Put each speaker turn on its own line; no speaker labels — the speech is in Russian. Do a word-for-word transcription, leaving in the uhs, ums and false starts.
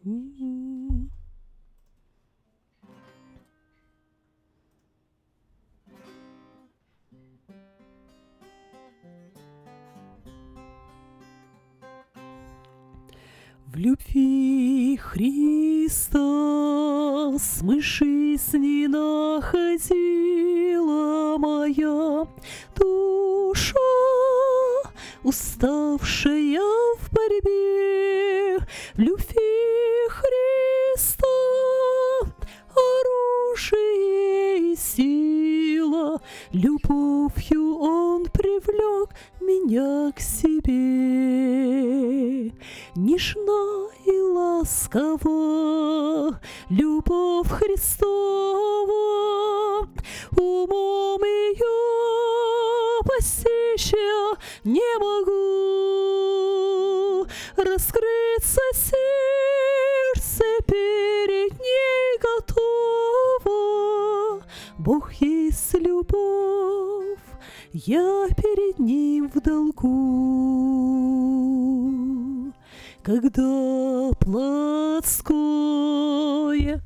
М. В любви Христа смышись не находила моя душа, уставшая в борьбе. В любви Христа оружие и сила, любовью Он привлек меня к себе. Нежна и ласкова любовь Христова, умом ее постичь я не могу. Раскрыться сердце перед ней готово. Бог есть любовь, я перед Ним в долгу. Когда плотское